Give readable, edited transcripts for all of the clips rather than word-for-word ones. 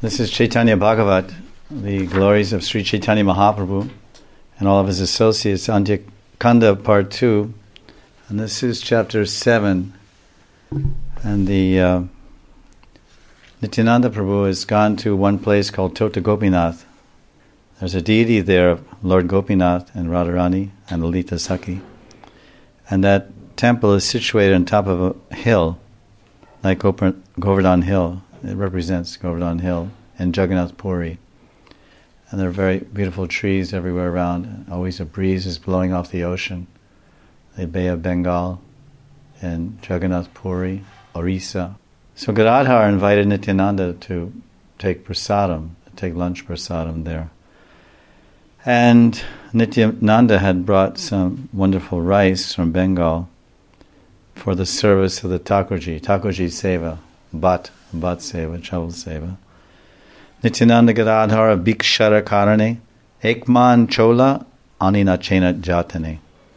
This is Chaitanya Bhagavat, the glories of Sri Chaitanya Mahaprabhu and all of his associates, Antya Kanda Part 2. And this is Chapter 7. And the Nityananda Prabhu has gone to one place called Tota Gopinath. There's a deity there, Lord Gopinath and Radharani and Lalita Sakhi. And that temple is situated on top of a hill, like Govardhan Hill. It represents Govardhan Hill and Jagannath Puri. And there are very beautiful trees everywhere around. Always a breeze is blowing off the ocean. The Bay of Bengal and Jagannath Puri, Orissa. So Gadadhar invited Nityananda to take prasadam, to take lunch prasadam there. And Nityananda had brought some wonderful rice from Bengal for the service of the Thakurji Seva, Bhat Seva, Chaval Seva. Nityananda Gadadhara Bhikshara Karane Ekman Chola Anina Chena Jatane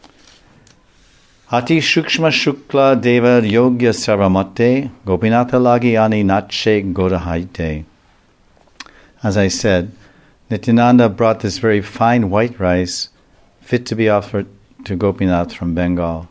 Ati Shukshma Shukla Deva Yogya Sarvamate Gopinatha Lagi Ani Nache Godahaite. As I said, Nityananda brought this very fine white rice fit to be offered to Gopinath from Bengal.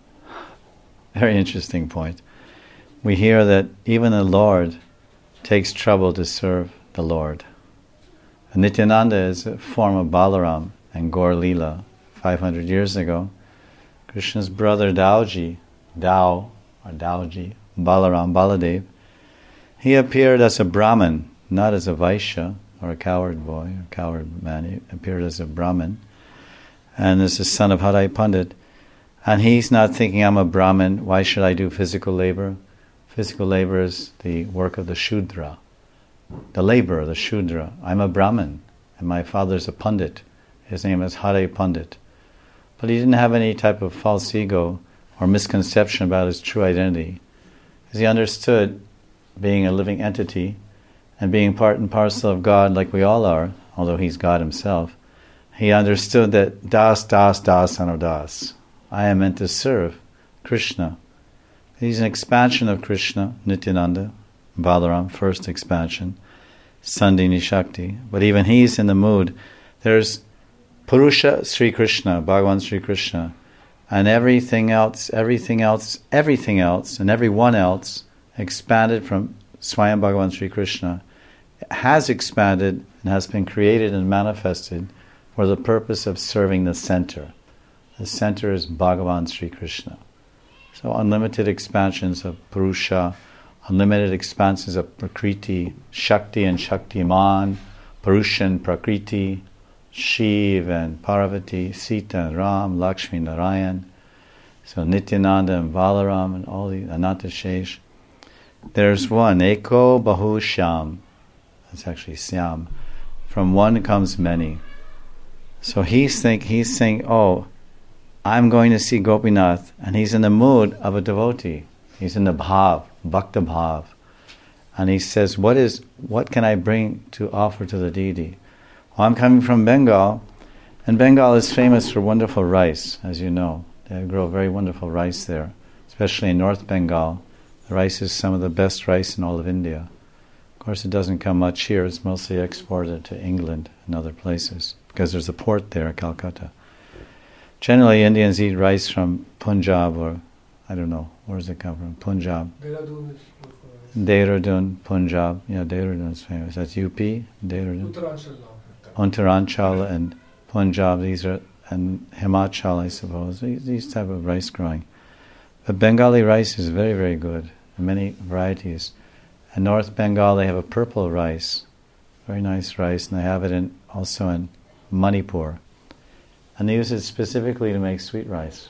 Very interesting point. We hear that even the Lord takes trouble to serve the Lord. And Nityananda is a form of Balaram and Gaur Leela. 500 years ago, Krishna's brother Dauji, Balaram, Baladev, he appeared as a Brahmin, not as a Vaishya or a coward boy or coward man. He appeared as a Brahmin and is the son of Harai Pandit. And he's not thinking, I'm a Brahmin, why should I do physical labor? Physical labor is the work of the Shudra, the laborer, the Shudra. I'm a Brahmin, and my father's a Pandit. His name is Harai Pandit. But he didn't have any type of false ego or misconception about his true identity, because he understood being a living entity and being part and parcel of God like we all are, although he's God himself. He understood that das, ano das. I am meant to serve Krishna. He's an expansion of Krishna, Nityananda, Balaram, first expansion, Sandini Shakti. But even he's in the mood. There's Purusha Sri Krishna, Bhagavan Sri Krishna, and everything else, and everyone else expanded from Swayam Bhagavan Sri Krishna, has expanded and has been created and manifested for the purpose of serving the center. The center is Bhagavan Sri Krishna. So unlimited expansions of Purusha, unlimited expansions of Prakriti, Shakti and Shaktiman, Purusha and Prakriti, Shiv and Parvati, Sita and Ram, Lakshmi Narayan, so Nityananda and Balaram and all the Anantashesh. There's one, Eko Bahu Shyam. That's actually Syam. From one comes many. So he's saying, oh, I'm going to see Gopinath, and he's in the mood of a devotee. He's in the bhav, bhakta bhav. And he says, what can I bring to offer to the deity? Well, I'm coming from Bengal, and Bengal is famous for wonderful rice, as you know. They grow very wonderful rice there, especially in North Bengal. The rice is some of the best rice in all of India. Of course, it doesn't come much here. It's mostly exported to England and other places, because there's a port there, Calcutta. Generally, Indians eat rice from Punjab or, I don't know, where does it come from? Punjab. Dehradun, Punjab. Yeah, Dehradun is famous. That's UP, Dehradun. Uttaranchal and Punjab, these are, and Himachal, I suppose. These type of rice growing. But Bengali rice is very, very good. Many varieties. In North Bengal, they have a purple rice. Very nice rice, and they have it also in Manipur. And they use it specifically to make sweet rice.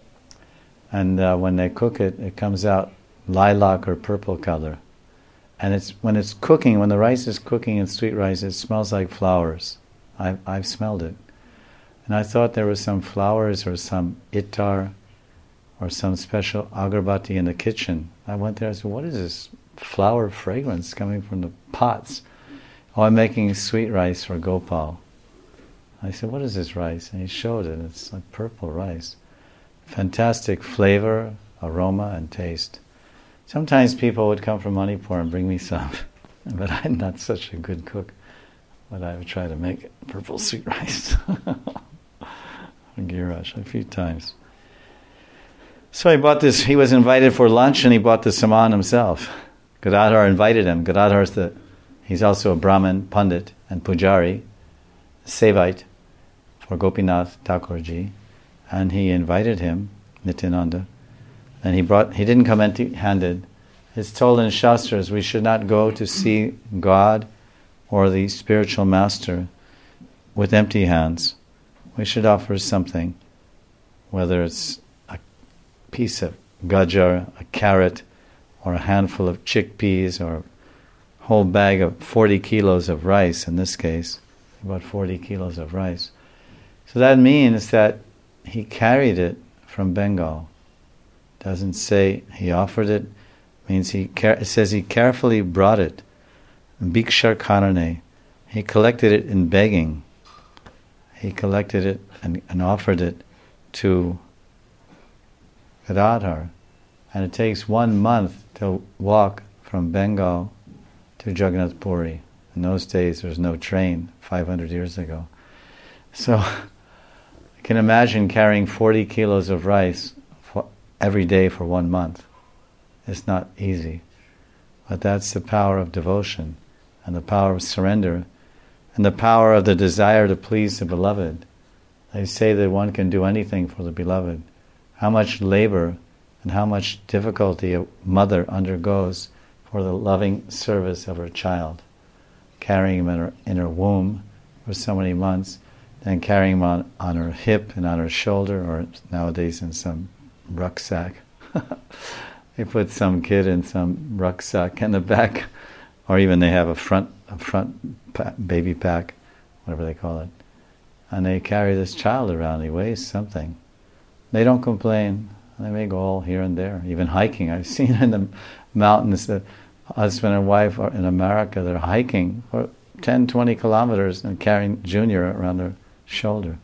And when they cook it, it comes out lilac or purple color. And when the rice is cooking in sweet rice, it smells like flowers. I've smelled it. And I thought there was some flowers or some ittar or some special agarbatti in the kitchen. I went there and said, what is this flower fragrance coming from the pots? Oh, I'm making sweet rice for Gopal. I said, what is this rice? And he showed it. It's like purple rice. Fantastic flavor, aroma, and taste. Sometimes people would come from Manipur and bring me some. But I'm not such a good cook. But I would try to make purple sweet rice. Girash a few times. So he bought this, he was invited for lunch and he bought the saman himself. Gadadhar invited him. Gadadhar's he's also a Brahmin, Pandit, and Pujari, Sevite for Gopinath Thakurji. And he invited him, Nityananda. And he didn't come empty-handed. It's told in Shastras we should not go to see God or the spiritual master with empty hands. We should offer something, whether it's a piece of gajar, a carrot, or a handful of chickpeas, or a whole bag of 40 kilos of rice, in this case, about 40 kilos of rice. So that means that he carried it from Bengal. Doesn't say he offered it, means it says he carefully brought it. Bhikshar karane. He collected it in begging. He collected it and offered it to Gadadhar. And it takes 1 month to walk from Bengal to Jagannath Puri. In those days there was no train, 500 years ago. So I can imagine carrying 40 kilos of rice every day for 1 month. It's not easy. But that's the power of devotion and the power of surrender and the power of the desire to please the beloved. They say that one can do anything for the beloved. How much labor and how much difficulty a mother undergoes for the loving service of her child, carrying him in her womb for so many months, then carrying him on her hip and on her shoulder, or nowadays in some rucksack. They put some kid in some rucksack in the back, or even they have a front baby pack, whatever they call it, and they carry this child around. He weighs something. They don't complain. They may go all here and there, even hiking. I've seen in the mountains that husband and wife are in America, they're hiking for 10, 20 kilometers and carrying Junior around their shoulder.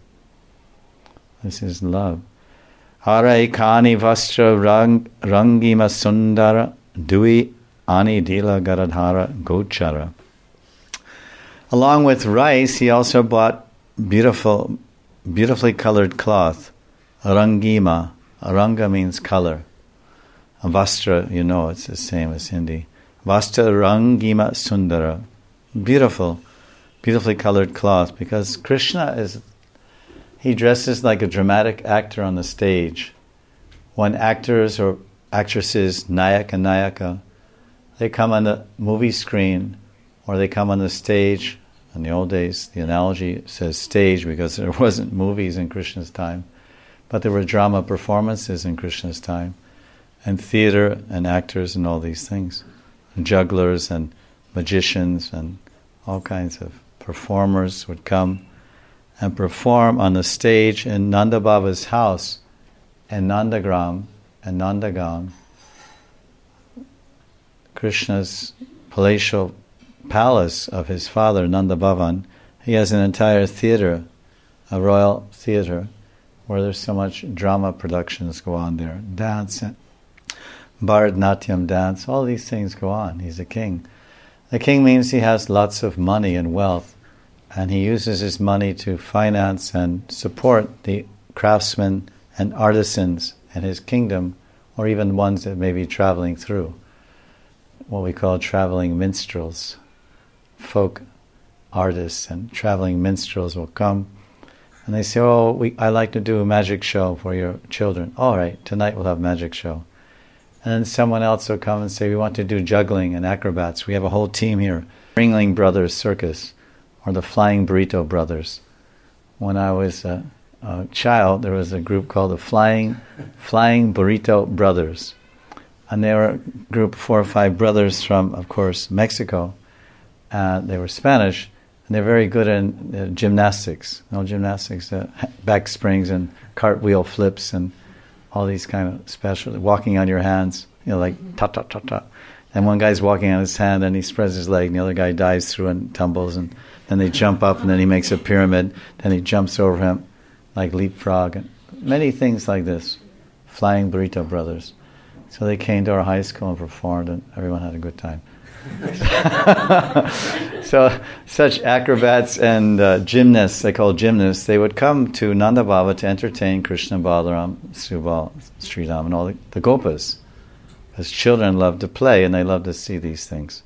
This is love. Hara ikani vastra rangima sundara dui ani dila garadhara gochara. Along with rice, he also bought beautifully colored cloth. Rangima. Ranga means color. Vastra, you know, it's the same as Hindi. Vastra rangima sundara. Beautifully colored cloth. Because Krishna he dresses like a dramatic actor on the stage. When actors or actresses, nayak and nayaka, they come on the movie screen or they come on the stage. In the old days, the analogy says stage because there wasn't movies in Krishna's time, but there were drama performances in Krishna's time, and theater and actors and all these things, and jugglers and magicians and all kinds of performers would come and perform on the stage in Nanda Baba's house in Nandagram and Nandagan, Krishna's palatial palace of his father, Nanda Bhavan. He has an entire theater, a royal theater, where there's so much drama productions go on there. Dance, Bharatanatyam dance, all these things go on. He's a king. The king means he has lots of money and wealth, and he uses his money to finance and support the craftsmen and artisans in his kingdom, or even ones that may be traveling through, what we call traveling minstrels. Folk artists and traveling minstrels will come, and they say, I like to do a magic show for your children. All right, tonight we'll have a magic show. And then someone else will come and say, we want to do juggling and acrobats. We have a whole team here. Ringling Brothers Circus, or the Flying Burrito Brothers. When I was a child, there was a group called the Flying Burrito Brothers. And they were a group of 4 or 5 brothers from, of course, Mexico. They were Spanish, and they're very good in gymnastics. Gymnastics, back springs and cartwheel flips and all these kind of special, walking on your hands, like ta-ta-ta-ta. And one guy's walking on his hand and he spreads his leg and the other guy dives through and tumbles, and then they jump up and then he makes a pyramid, then he jumps over him like leapfrog, and many things like this. Flying Burrito Brothers. So they came to our high school and performed, and everyone had a good time. So such acrobats and gymnasts, they call gymnasts, they would come to Nanda Baba to entertain Krishna, Balaram, Subal, Sridham, and all the Gopas. Because children love to play and they love to see these things.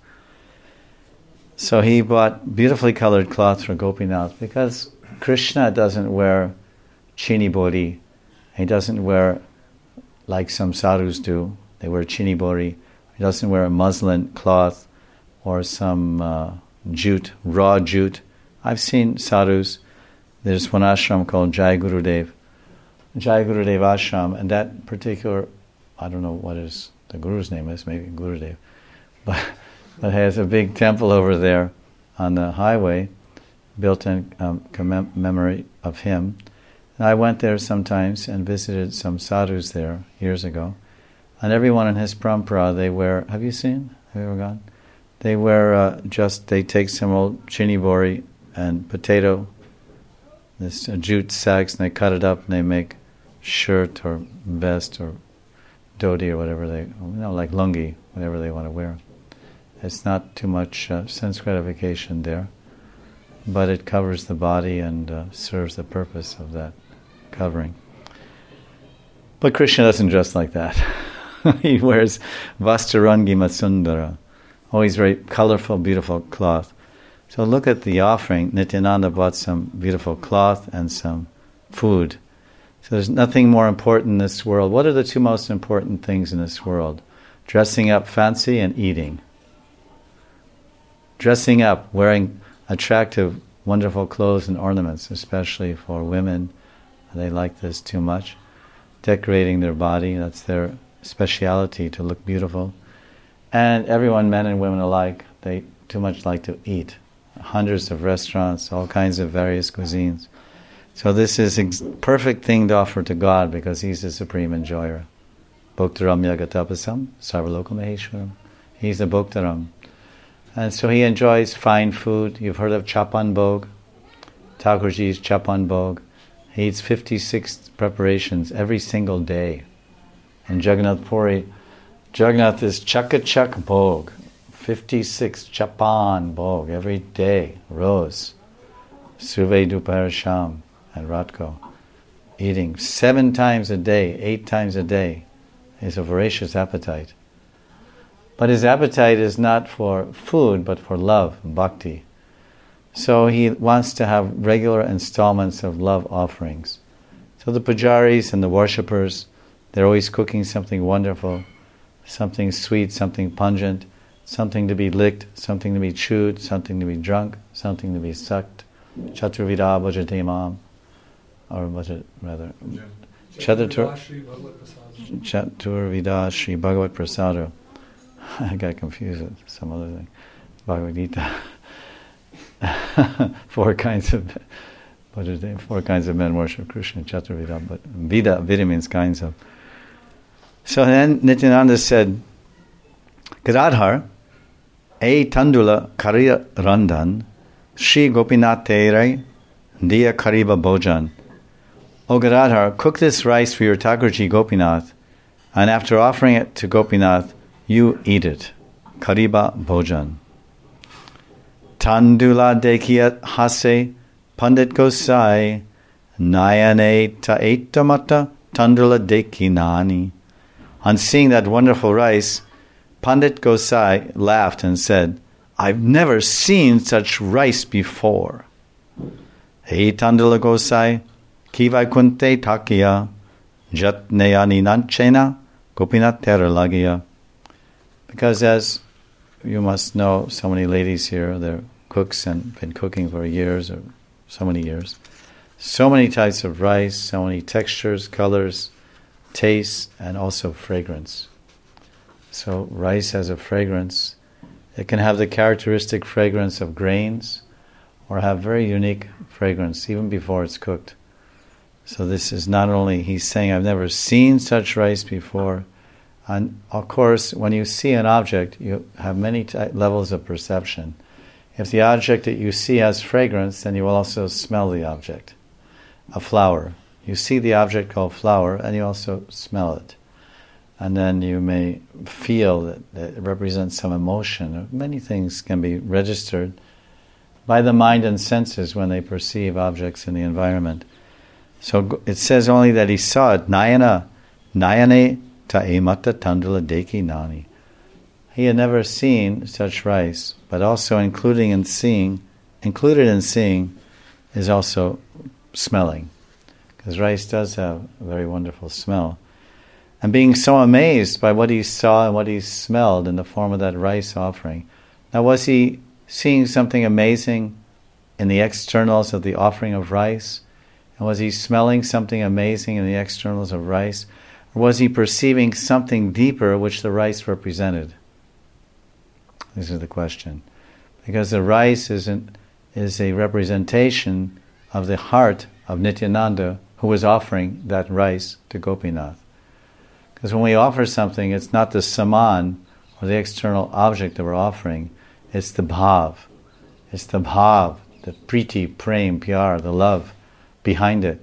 So he bought beautifully colored cloth for Gopinath because Krishna doesn't wear chini bori. He doesn't wear like some sadhus do. They wear chini bori. He doesn't wear a muslin cloth or some jute, raw jute. I've seen sadhus. There's one ashram called Jai Gurudev ashram, and that particular, I don't know what the guru's name is, maybe Gurudev, but has a big temple over there on the highway, built in memory of him. And I went there sometimes and visited some sadhus there years ago. And everyone in his parampara, they wear, have you ever gone? They wear they take some old chini bori and potato, this jute sacks, and they cut it up and they make shirt or vest or dhoti or whatever like lungi, whatever they want to wear. It's not too much sense gratification there, but it covers the body and serves the purpose of that covering. But Krishna doesn't dress like that. He wears Vastarangi Masundara, always very colorful, beautiful cloth. So look at the offering. Nityananda bought some beautiful cloth and some food. So there's nothing more important in this world. What are the two most important things in this world? Dressing up fancy and eating. Dressing up, wearing attractive, wonderful clothes and ornaments, especially for women. They like this too much. Decorating their body, that's their speciality, to look beautiful. And everyone, men and women alike, they too much like to eat. Hundreds of restaurants, all kinds of various cuisines. So this is perfect thing to offer to God because He's the supreme enjoyer. Bhoktaram Yagatapasam, Sarvaloka Maheshwaram. He's the Bhoktaram. And so he enjoys fine food. You've heard of Chapan Bhog, Thakurji's Chapan Bhog. He eats 56 preparations every single day. In Jagannath Puri, Jagannath is Chakachak Bhog, 56 Chapan Bhog every day, Rose, Suve Dupar Sham, and Ratko. Eating 7 times a day, 8 times a day. Is a voracious appetite. But his appetite is not for food, but for love, bhakti. So he wants to have regular installments of love offerings. So the pujaris and the worshippers, they're always cooking something wonderful, something sweet, something pungent, something to be licked, something to be chewed, something to be drunk, something to be sucked. Chaturvida bhajate mam, or rather, Chaturvida Shri Bhagavat Prasada. I got confused with some other thing. Bhagavad Gita. 4 kinds of men worship Krishna, Chaturvida, but Vida means kinds of. So then Nityananda said, Gadadhar, E Tandula Kariya Randan, Shri Gopinath Diya Kariba Bhojan. O Gadadhar, cook this rice for your Thakurji Gopinath, and after offering it to Gopinath, you eat it. Kariba Bhojan. Tandula Dekiyat Hase Pandit Gosai Nayane Taetamata Tandula Dekinani. On seeing that wonderful rice, Pandit Gosai laughed and said, I've never seen such rice before. Hey Tandula Gosai, Kivai Kunte Takiya, Jatneyani Nanchena, Gopinath Teralagiya. Because as you must know, so many ladies here, they're cooks and been cooking for years or so many years. So many types of rice, so many textures, colors, tastes, and also fragrance. So rice has a fragrance. It can have the characteristic fragrance of grains or have very unique fragrance even before it's cooked. So this is not only, he's saying, I've never seen such rice before. And of course, when you see an object, you have many levels of perception. If the object that you see has fragrance, then you will also smell the object. A flower. You see the object called flower, and you also smell it. and then you may feel that it represents some emotion. Many things can be registered by the mind and senses when they perceive objects in the environment. So it says only that he saw it. Nayane ta'emata tandula deki nani. He had never seen such rice, but also included in seeing is also smelling, because rice does have a very wonderful smell. And being so amazed by what he saw and what he smelled in the form of that rice offering. Now, was he seeing something amazing in the externals of the offering of rice? And was he smelling something amazing in the externals of rice? Or was he perceiving something deeper which the rice represented? This is the question. Because the rice is a representation of the heart of Nityananda, who was offering that rice to Gopinath. Because when we offer something, it's not the saman or the external object that we're offering, it's the bhav. It's the bhav, the priti, prem, pyar, the love behind it.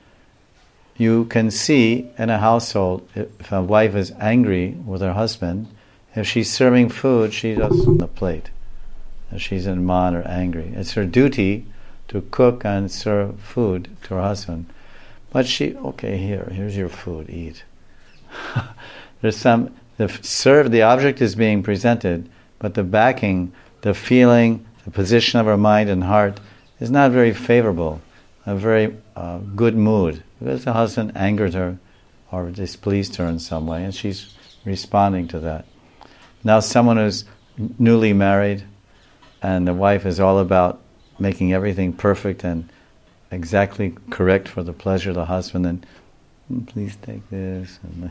You can see in a household, if a wife is angry with her husband, if she's serving food, she does on the plate. If she's in man or angry, it's her duty to cook and serve food to her husband. But here's your food, eat. There's the object is being presented, but the backing, the feeling, the position of her mind and heart is not very favorable, a very good mood, because the husband angered her or displeased her in some way, and she's responding to that. Now someone who's newly married and the wife is all about making everything perfect and exactly correct for the pleasure of the husband, and please take this. And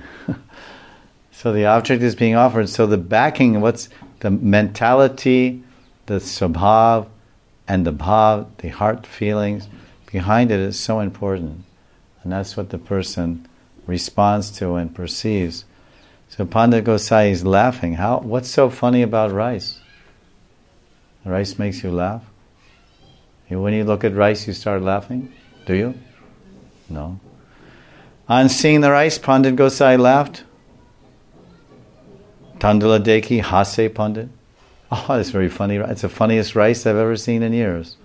so the object is being offered. So the backing, what's the mentality, the swabhav, and the bhav, the heart feelings behind it is so important. And that's what the person responds to and perceives. So Pandit Gosai is laughing. What's so funny about rice? Rice makes you laugh? When you look at rice, you start laughing? Do you? No. On seeing the rice, Pandit Gosai laughed. Tandula deki hase Pandit. Oh, it's very funny. It's the funniest rice I've ever seen in years.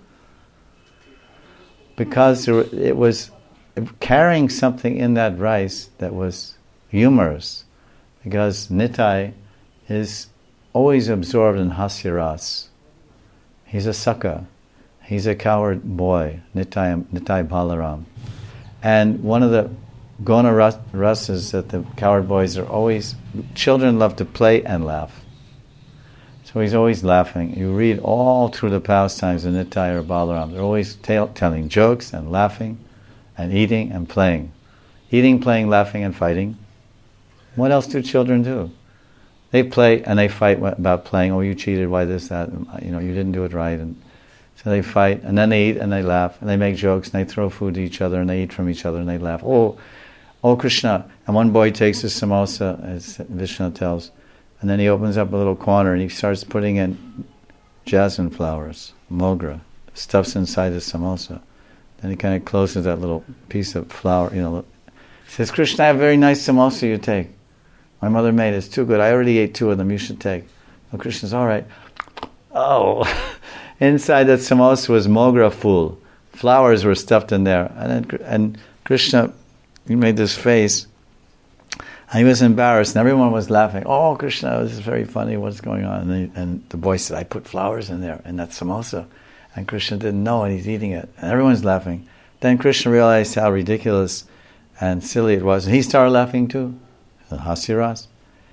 Because it was carrying something in that rice that was humorous. Because Nitai is always absorbed in hasyaras. He's a sucker. He's a coward boy, Nitai Balaram. And one of the Gona rasas that the coward boys are always, children love to play and laugh. So he's always laughing. You read all through the pastimes of Nitai or Balaram. They're always telling jokes and laughing and eating and playing. Eating, playing, laughing, and fighting. What else do children do? They play and they fight about playing. Oh, you cheated, why this, that, you didn't do it right. And so they fight, and then they eat and they laugh, and they make jokes, and they throw food to each other, and they eat from each other, and they laugh. Oh Krishna. And one boy takes a samosa, as Vishnu tells, and then he opens up a little corner and he starts putting in jasmine flowers, mogra, stuffs inside the samosa. Then he kind of closes that little piece of flower, He says, Krishna, I have a very nice samosa you take. My mother made it. It's too good. I already ate 2 of them. You should take. Well, Krishna's all right. Oh, inside that samosa was mogra full. Flowers were stuffed in there. And Krishna, he made this face. And he was embarrassed. And everyone was laughing. Oh, Krishna, this is very funny. What's going on? And the boy said, I put flowers in there, in that samosa. And Krishna didn't know, and he's eating it. And everyone's laughing. Then Krishna realized how ridiculous and silly it was. And he started laughing too. Hasiras.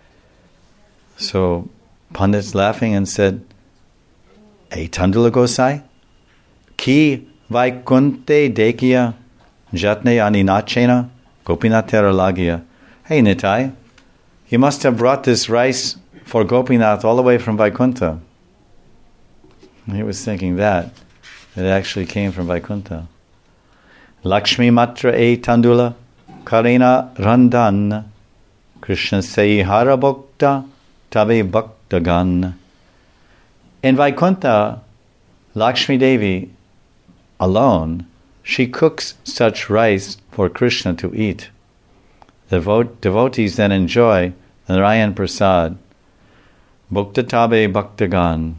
So Pandit's laughing and said, Hey Tandula Gosai, Ki Vaikunte Dekiya Jatne Aninachena Gopinathera Lagia. Hey Nitai, you must have brought this rice for Gopinath all the way from Vaikuntha. He was thinking that it actually came from Vaikuntha. Lakshmi Matra E Tandula Karina Randan Krishna Sei Hara Bhakta Tabe Bhaktagan. In Vaikuntha, Lakshmi Devi alone, she cooks such rice for Krishna to eat. The devotees then enjoy the Narayan Prasad. Bhukta Tabe Bhaktagan.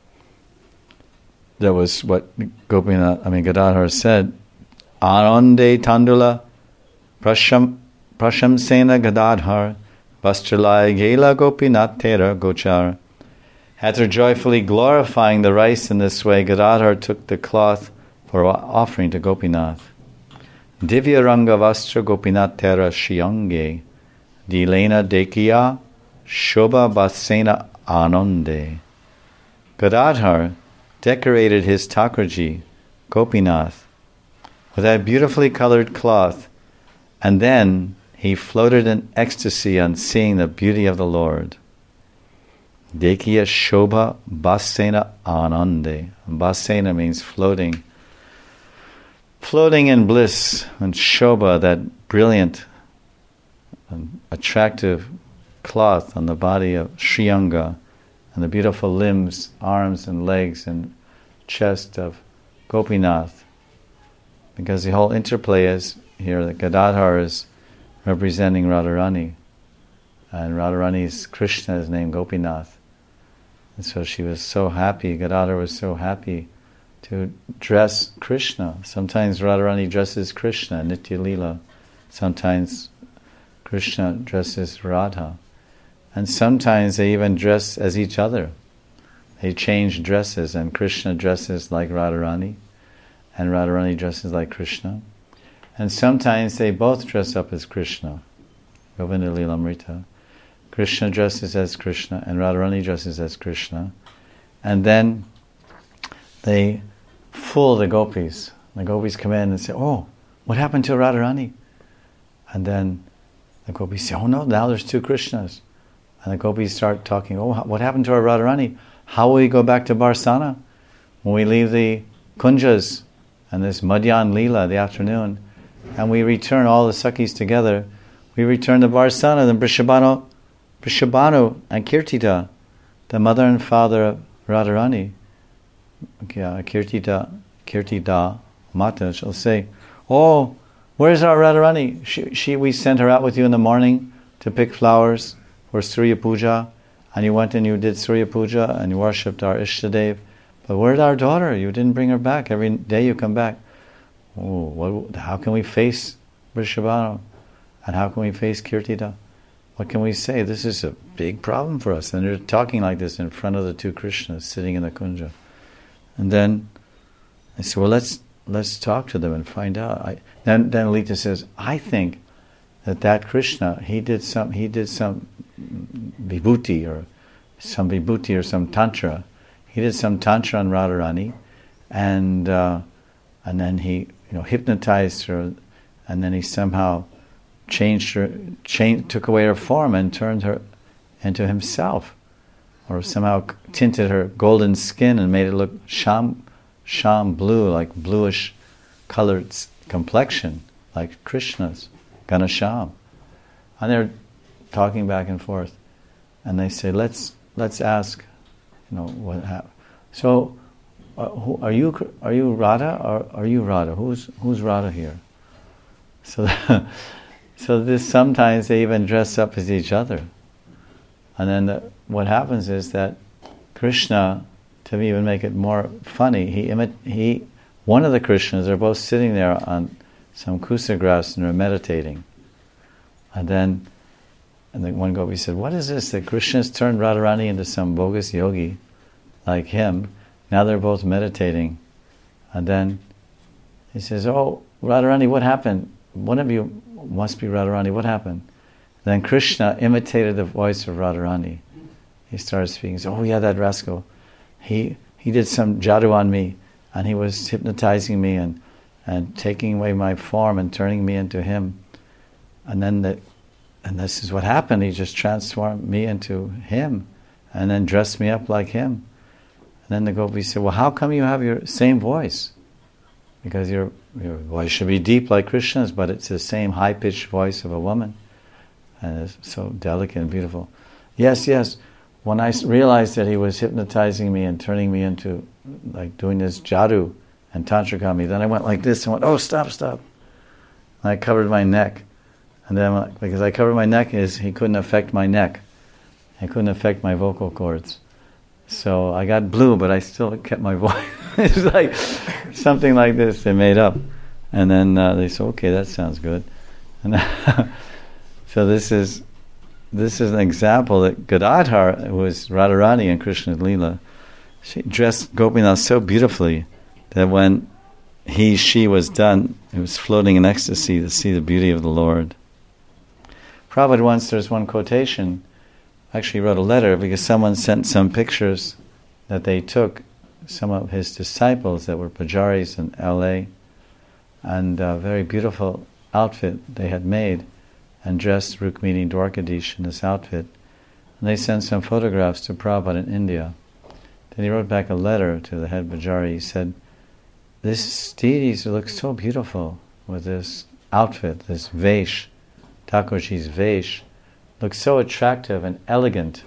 That was what Gadadhar said. Anande Tandula Prashamsena Gadadhar Vastralai Gela Gopinath Tera Gochar. After joyfully glorifying the rice in this way, Gadadhar took the cloth for offering to Gopinath. Divya Ranga Vastra Gopinath Tera Shiyange Dilena Dekiya Shobha Basena Anande. Gadadhar decorated his Thakurji, Gopinath, with that beautifully colored cloth, and then he floated in ecstasy on seeing the beauty of the Lord. Dekiya Shobha Basena Anande. Basena means floating. Floating in bliss, and Shobha, that brilliant and attractive cloth on the body of Shriyanga, and the beautiful limbs, arms and legs and chest of Gopinath. Because the whole interplay is here that Gadadhar is representing Radharani, and Radharani's Krishna is named Gopinath. And so she was so happy, Gadadhar was so happy to dress Krishna. Sometimes Radharani dresses Krishna, Nitya Leela. Sometimes Krishna dresses Radha. And sometimes they even dress as each other. They change dresses, and Krishna dresses like Radharani, and Radharani dresses like Krishna. And sometimes they both dress up as Krishna. Govinda Lilamrita. Krishna dresses as Krishna, and Radharani dresses as Krishna. And then they fool the gopis. The gopis come in and say, "Oh, what happened to Radharani?" And then the gopis say, "Oh no, now there's two Krishnas." And the gopis start talking, "Oh, what happened to our Radharani? How will we go back to Barsana? When we leave the kunjas and this Madhyan Leela, the afternoon, and we return all the Sakhis together, we return to Barsana, then Prishabhanu and Kirtita, the mother and father of Radharani, Kirtida Mata, shall say, 'Oh, where's our Radharani? We sent her out with you in the morning to pick flowers for Surya Puja, and you went and you did Surya Puja and you worshipped our Ishtadev. But where's our daughter? You didn't bring her back. Every day you come back. Oh, how can we face Vrishabhanu? And how can we face Kirtida? What can we say? This is a big problem for us.' And they're talking like this in front of the two Krishnas sitting in the kunja. And then I said, well, let's talk to them and find out. Then Lita says, I think that Krishna, he did some vibhuti or some tantra. He did some tantra on Radharani, and then he hypnotized her, and then he somehow took away her form and turned her into himself, or somehow tinted her golden skin and made it look sham blue, like bluish colored complexion, like Krishna's, Ganasham. And they're talking back and forth, and they say, let's ask, what happened. So, are you Radha, or are you Radha? Who's Radha here? So this, sometimes they even dress up as each other. And then what happens is that Krishna, to even make it more funny, one of the Krishnas, they're both sitting there on some kusa grass and they're meditating. And then one gopi said, what is this? That Krishna's turned Radharani into some bogus yogi like him. Now they're both meditating. And then he says, oh, Radharani, what happened? One of you must be Radharani. What happened? Then Krishna imitated the voice of Radharani. He started speaking. He said, oh yeah, that rascal. He did some jadoo on me, and he was hypnotizing me and taking away my form and turning me into him. And this is what happened. He just transformed me into him, and then dressed me up like him. And then the gopi said, well, how come you have your same voice? Because your voice should be deep like Krishna's, but it's the same high-pitched voice of a woman. And it's so delicate and beautiful. Yes. When I realized that he was hypnotizing me and turning me into, like, doing this jadoo and tantrakami, then I went like this and went, oh, stop. And I covered my neck. And then, because I covered my neck, he couldn't affect my neck. He couldn't affect my vocal cords. So I got blue, but I still kept my voice. It's like something like this they made up. And then they said, okay, that sounds good. And so this is an example that Gadadhar, who was Radharani in Krishna's Leela, she dressed Gopinath so beautifully that when she was done, it was floating in ecstasy to see the beauty of the Lord. Prabhupada once, there's one quotation, actually wrote a letter because someone sent some pictures that they took, some of his disciples that were pujaris in LA, and a very beautiful outfit they had made, and dressed Rukmini Dwarkadish in this outfit. And they sent some photographs to Prabhupada in India. Then he wrote back a letter to the head pujari. He said, "This deities look so beautiful with this outfit, this vesh, Thakurji's vesh, looks so attractive and elegant,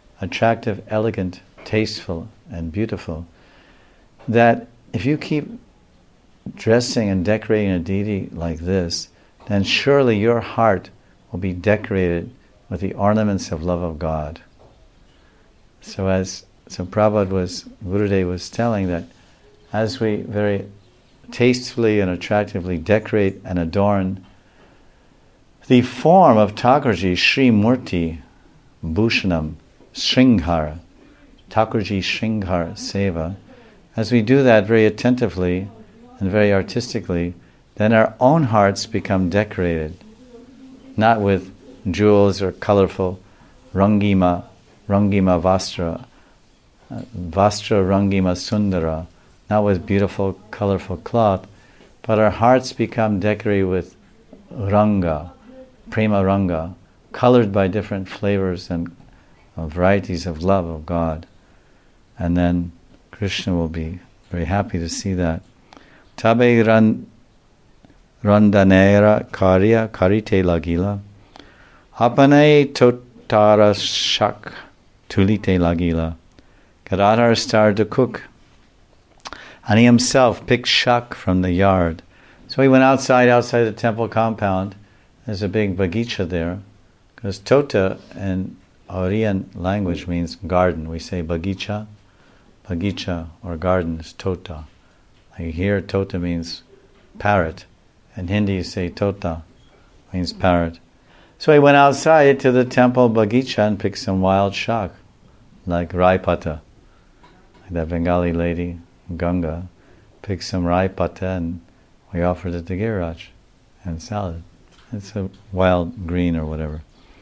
tasteful and beautiful, that if you keep dressing and decorating a deity like this, then surely your heart will be decorated with the ornaments of love of God." So Prabhupada Gurudev was telling that as we very tastefully and attractively decorate and adorn the form of Thakurji, Sri Murti, Bhushanam, Shringhar, Thakurji Shringhar Seva, as we do that very attentively and very artistically, then our own hearts become decorated, not with jewels or colorful Rangima Vastra, Vastra Rangima Sundara, not with beautiful, colorful cloth, but our hearts become decorated with Ranga, Prema Ranga, colored by different flavors and varieties of love of God. And then Krishna will be very happy to see that. Tabe randanera karya karite lagila, apane totara shak tulite lagila. Gadadhar started to cook, and he himself picked shak from the yard. So he went outside the temple compound. There's a big bagicha there, because tota in Oriyan language means garden. We say bagicha or garden is tota. Like here, tota means parrot. In Hindi, you say tota, means parrot. So he went outside to the temple bagicha and picked some wild shak, like rai pata. Like that Bengali lady, Ganga, picked some rai pata and we offered it to Giriraj and salad. It's a wild green or whatever.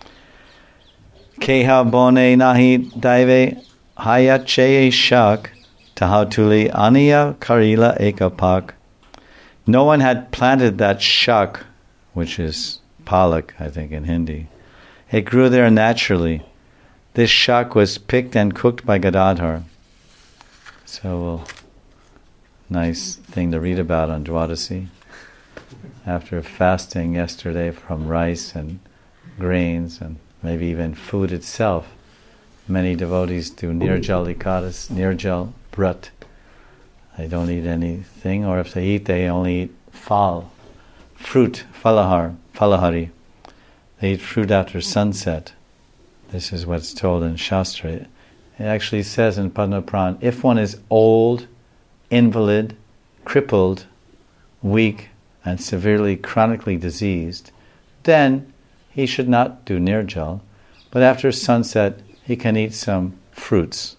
Keha bone nahi daive hayache shak tahatuli aniya karila ekapak. No one had planted that shak, which is palak, I think in Hindi. It grew there naturally. This shak was picked and cooked by Gadadhar. So, nice thing to read about on Dwadasi. After fasting yesterday from rice and grains and maybe even food itself, many devotees do Nirjal Ekadas, Nirjal Brat. They don't eat anything, or if they eat, they only eat fruit, falahari. They eat fruit after sunset. This is what's told in Shastra. It actually says in Padma Puran, if one is old, invalid, crippled, weak, and severely chronically diseased, then he should not do nirjal, but after sunset he can eat some fruits,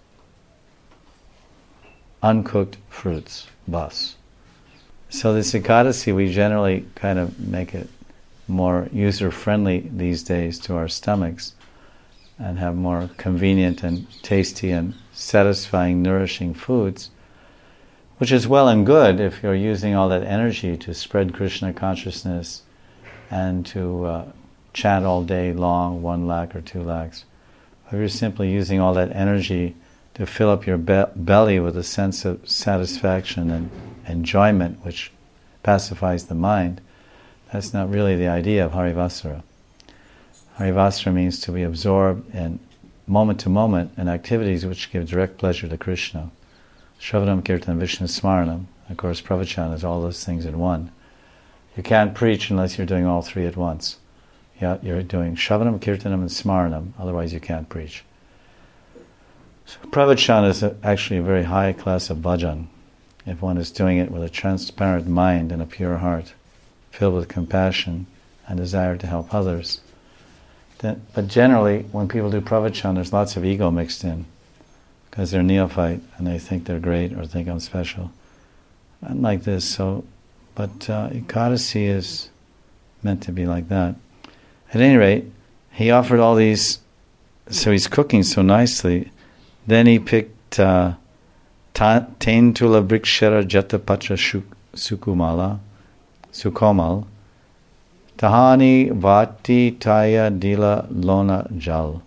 uncooked fruits, bas. So this Ekadasi, we generally kind of make it more user-friendly these days to our stomachs and have more convenient and tasty and satisfying, nourishing foods, which is well and good if you're using all that energy to spread Krishna consciousness and to chant all day long, 1 lakh or 2 lakhs. If you're simply using all that energy to fill up your belly with a sense of satisfaction and enjoyment, which pacifies the mind, that's not really the idea of Harivasara. Harivasara means to be absorbed in moment to moment in activities which give direct pleasure to Krishna. Shravanam, Kirtan, Vishnu Smaranam. Of course, pravachan is all those things in one. You can't preach unless you're doing all three at once. You're doing Shravanam, Kirtanam, and Smaranam, otherwise you can't preach. So pravachan is actually a very high class of bhajan, if one is doing it with a transparent mind and a pure heart, filled with compassion and desire to help others. But generally, when people do pravachan, there's lots of ego mixed in, because they're neophyte and they think they're great or think I'm special. And like this, but Ekadasi is meant to be like that. At any rate, he offered all these, so he's cooking so nicely. Then he picked Taintula Brikshara Jatapatra Sukomal, Tahani Vati Taya Dila Lona Jal.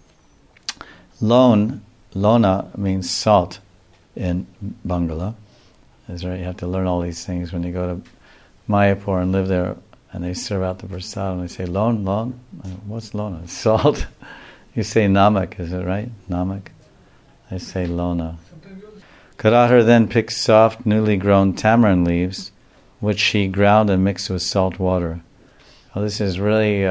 Lona means salt in Bangla. That's right, you have to learn all these things when you go to Mayapur and live there, and they serve out the prasad and they say, Lon? What's Lona? Salt. You say namak, is it right? Namak. They say Lona. Karatar then picked soft, newly grown tamarind leaves, which she ground and mixed with salt water. Well, this is really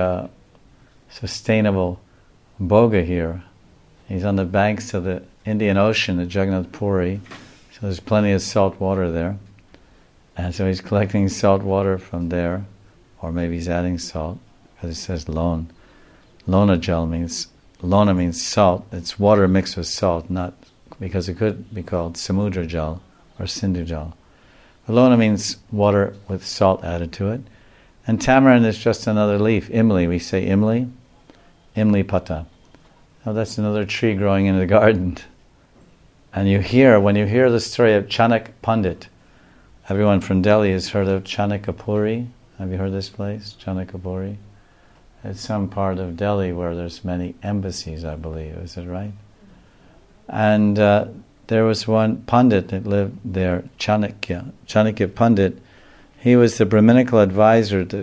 sustainable boga here. He's on the banks of the Indian Ocean at Jagannath Puri, so there's plenty of salt water there. And so he's collecting salt water from there, or maybe he's adding salt, because it says lon. Lona means salt. It's water mixed with salt, not because it could be called samudra jal or sindhu jal. Lona means water with salt added to it. And tamarind is just another leaf. Imli, we say imli pata. Now that's another tree growing in the garden. And when you hear the story of Chanak Pandit, everyone from Delhi has heard of Chanakapuri. Have you heard this place, Chanakapuri? It's some part of Delhi where there's many embassies, I believe. Is it right? And there was one Pandit that lived there, Chanakya Pandit. He was the Brahminical advisor to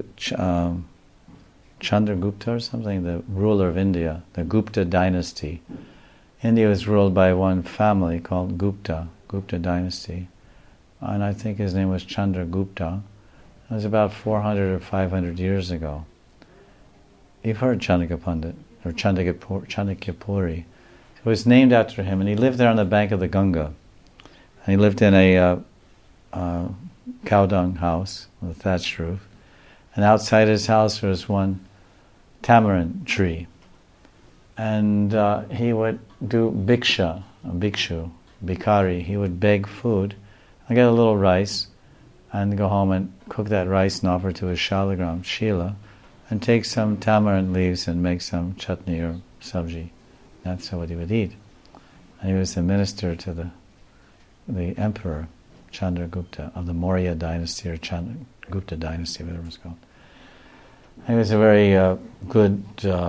Chandragupta or something, the ruler of India, the Gupta dynasty. India was ruled by one family called Gupta dynasty. And I think his name was Chandragupta. It was about 400 or 500 years ago. You've heard Chanakya Pandit, or Chanakyapuri. It was named after him, and he lived there on the bank of the Ganga. And he lived in a cow dung house with a thatched roof. And outside his house there was one tamarind tree. And he would do bhiksha, bhikshu, bhikari. He would beg food and get a little rice and go home and cook that rice and offer to his shalagram, Sheila, and take some tamarind leaves and make some chutney or sabji. That's what he would eat. And he was the minister to the emperor, Chandragupta, of the Maurya dynasty or Gupta dynasty, whatever it's called. He was a very good,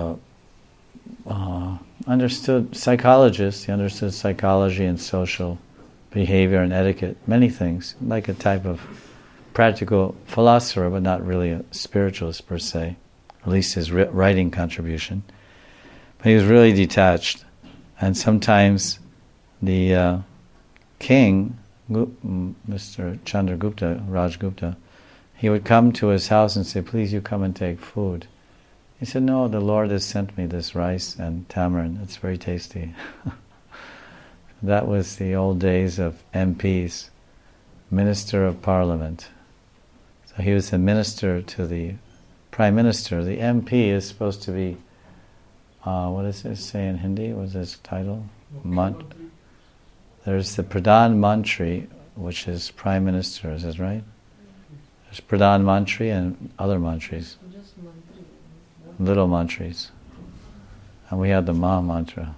understood psychologist. He understood psychology and social behavior and etiquette, many things, like a type of practical philosopher, but not really a spiritualist per se, at least his writing contribution. But he was really detached. And sometimes the king, Mr. Chandragupta, Rajgupta, he would come to his house and say, please, you come and take food. He said, no, the Lord has sent me this rice and tamarind. It's very tasty. That was the old days of MPs, Minister of Parliament. So he was the minister to the Prime Minister. The MP is supposed to be, what does it say in Hindi? What's his title? There's the Pradhan Mantri, which is Prime Minister, is that right? There's Pradhan Mantri and other mantris. Little mantris. And we had the Maha Mantra.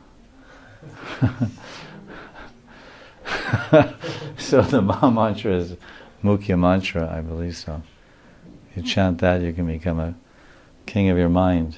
So the Maha Mantra is Mukhya Mantra, I believe so. If you chant that, you can become a king of your mind.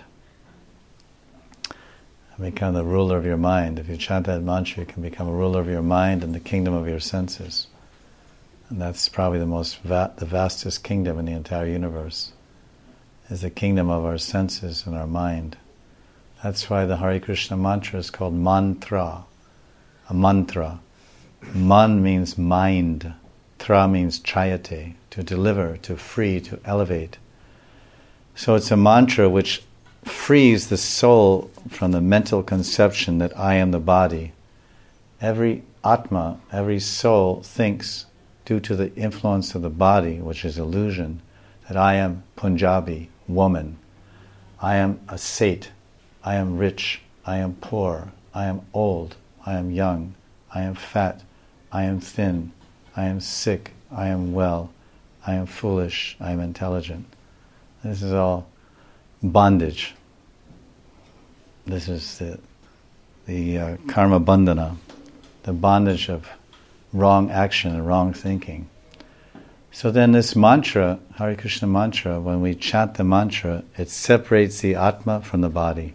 Become the ruler of your mind. If you chant that mantra, you can become a ruler of your mind and the kingdom of your senses. And that's probably the vastest kingdom in the entire universe, is the kingdom of our senses and our mind. That's why the Hare Krishna mantra is called mantra, a mantra. Man means mind, tra means chayate, to deliver, to free, to elevate. So it's a mantra which frees the soul from the mental conception that I am the body. Every Atma, every soul thinks, due to the influence of the body, which is illusion, that I am Punjabi, woman. I am a Seth. I am rich. I am poor. I am old. I am young. I am fat. I am thin. I am sick. I am well. I am foolish. I am intelligent. This is all bondage. This is the karma bandhana, the bondage of wrong action and wrong thinking. So then this mantra, Hare Krishna mantra, when we chant the mantra, it separates the Atma from the body.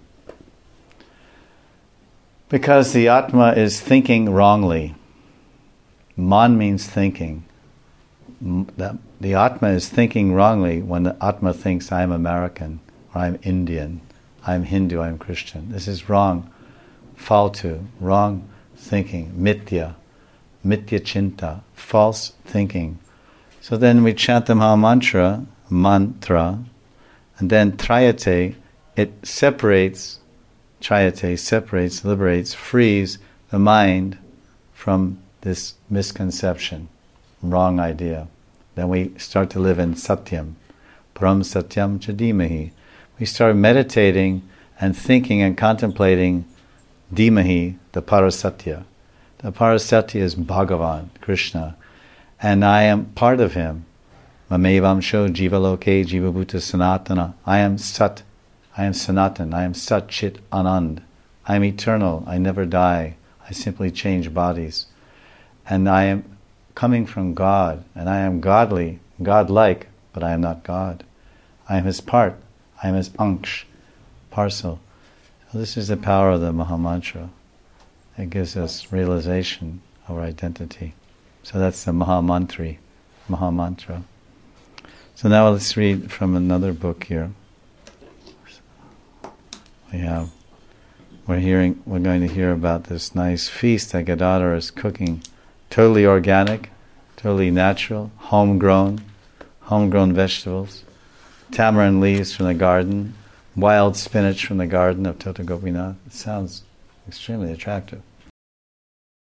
Because the Atma is thinking wrongly. Man means thinking. The Atma is thinking wrongly when the Atma thinks I am American, or I am Indian, I am Hindu, I am Christian. This is wrong. Faltu, wrong thinking. Mithya chinta, false thinking. So then we chant the Maha mantra, and then Trayate, it separates, liberates, frees the mind from this misconception, wrong idea. Then we start to live in Satyam, Param Satyam Chadimahi. We start meditating and thinking and contemplating Dhimahi, the Parasatya. The Parasatya is Bhagavan, Krishna, and I am part of him. Mamevamsho Jiva Loke Jiva Bhuta Sanatana. I am Sat, I am Sanatan, I am Sat Chit Anand. I am eternal, I never die, I simply change bodies. And I am coming from God, and I am godly, godlike, but I am not God. I am his part, I am his anksh, parcel. So this is the power of the Maha Mantra. It gives us realization of our identity. So that's the Maha Mantra. So now let's read from another book here. We're going to hear about this nice feast that Gadadhar is cooking. Totally organic, totally natural, homegrown vegetables, tamarind leaves from the garden, wild spinach from the garden of Tota Gopinath. It sounds extremely attractive.